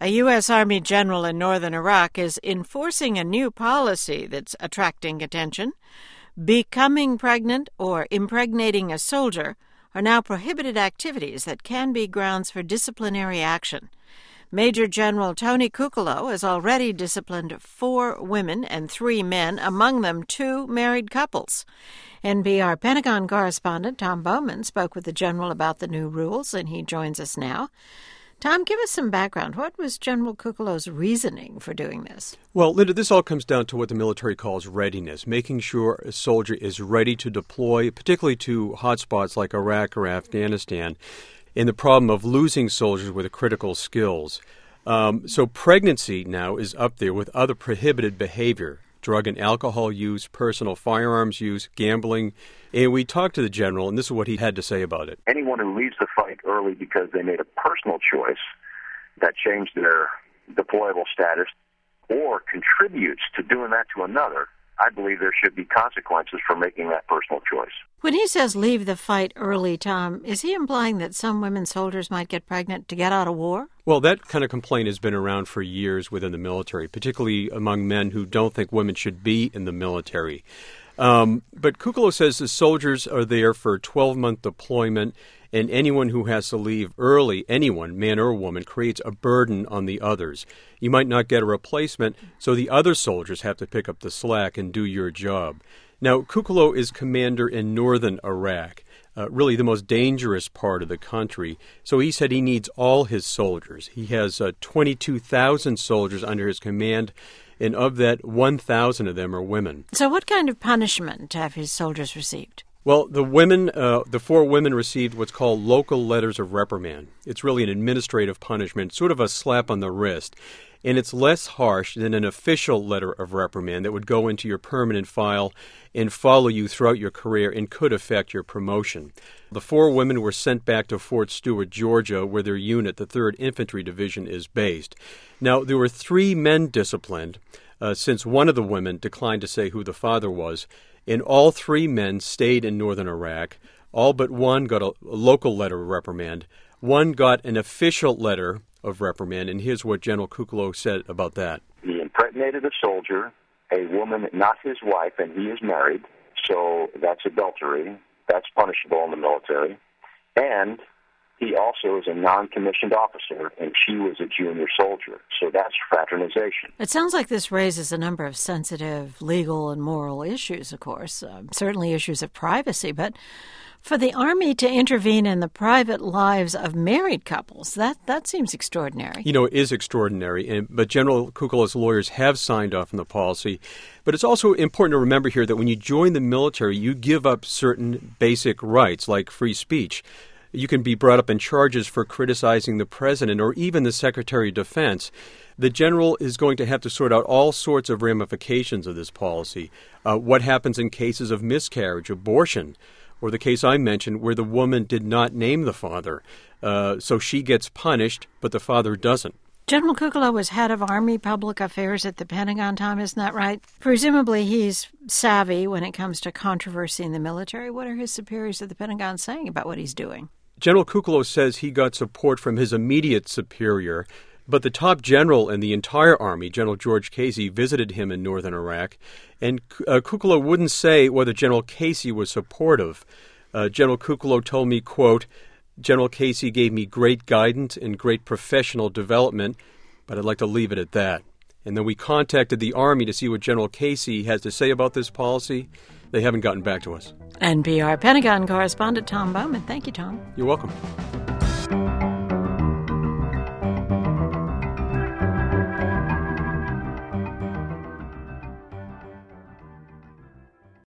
A U.S. Army general in northern Iraq is enforcing a new policy that's attracting attention. Becoming pregnant or impregnating a soldier are now prohibited activities that can be grounds for disciplinary action. Major General Tony Kukolo has already disciplined 4 women and 3 men, among them 2 married couples. NPR Pentagon correspondent Tom Bowman spoke with the general about the new rules, and he joins us now. Tom, give us some background. What was General Kukolo's reasoning for doing this? Well, Linda, this all comes down to what the military calls readiness, making sure a soldier is ready to deploy, particularly to hotspots like Iraq or Afghanistan, and the problem of losing soldiers with critical skills. So pregnancy now is up there with other prohibited behavior, drug and alcohol use, personal firearms use, gambling. And we talked to the general, and this is what he had to say about it. Anyone who leaves the fight early because they made a personal choice that changed their deployable status or contributes to doing that to another, I believe there should be consequences for making that personal choice. When he says leave the fight early, Tom, is he implying that some women soldiers might get pregnant to get out of war? Well, that kind of complaint has been around for years within the military, particularly among men who don't think women should be in the military. But Kukolo says the soldiers are there for a 12-month deployment, and anyone who has to leave early, anyone, man or woman, creates a burden on the others. You might not get a replacement, so the other soldiers have to pick up the slack and do your job. Now, Kukolo is commander in northern Iraq, really the most dangerous part of the country. So he said he needs all his soldiers. He has 22,000 soldiers under his command, and of that, 1,000 of them are women. So what kind of punishment have his soldiers received? Well, the 4 women received what's called local letters of reprimand. It's really an administrative punishment, sort of a slap on the wrist. And it's less harsh than an official letter of reprimand that would go into your permanent file and follow you throughout your career and could affect your promotion. The 4 women were sent back to Fort Stewart, Georgia, where their unit, the 3rd Infantry Division, is based. Now, there were 3 men disciplined, since one of the women declined to say who the father was, and all 3 men stayed in northern Iraq. All but one got a local letter of reprimand. One got an official letter of reprimand, and here's what General Kukolo said about that. He impregnated a soldier, a woman not his wife, and he is married, so that's adultery. That's punishable in the military. And he also is a non-commissioned officer, and she was a junior soldier, so that's fraternization. It sounds like this raises a number of sensitive legal and moral issues, of course, certainly issues of privacy, but for the Army to intervene in the private lives of married couples, that seems extraordinary. You know, it is extraordinary, but General Kukolo's lawyers have signed off on the policy. But it's also important to remember here that when you join the military, you give up certain basic rights, like free speech. You can be brought up in charges for criticizing the president or even the Secretary of Defense. The general is going to have to sort out all sorts of ramifications of this policy. What happens in cases of miscarriage, abortion, or the case I mentioned where the woman did not name the father. So she gets punished, but the father doesn't. General Kukolo was head of Army Public Affairs at the Pentagon, Tom, isn't that right? Presumably he's savvy when it comes to controversy in the military. What are his superiors at the Pentagon saying about what he's doing? General Kukolo says he got support from his immediate superior, but the top general in the entire Army, General George Casey, visited him in northern Iraq, and Kukolo wouldn't say whether General Casey was supportive. General Kukolo told me, quote, General Casey gave me great guidance and great professional development, but I'd like to leave it at that. And then we contacted the Army to see what General Casey has to say about this policy. They haven't gotten back to us. NPR Pentagon correspondent Tom Bowman. Thank you, Tom. You're welcome.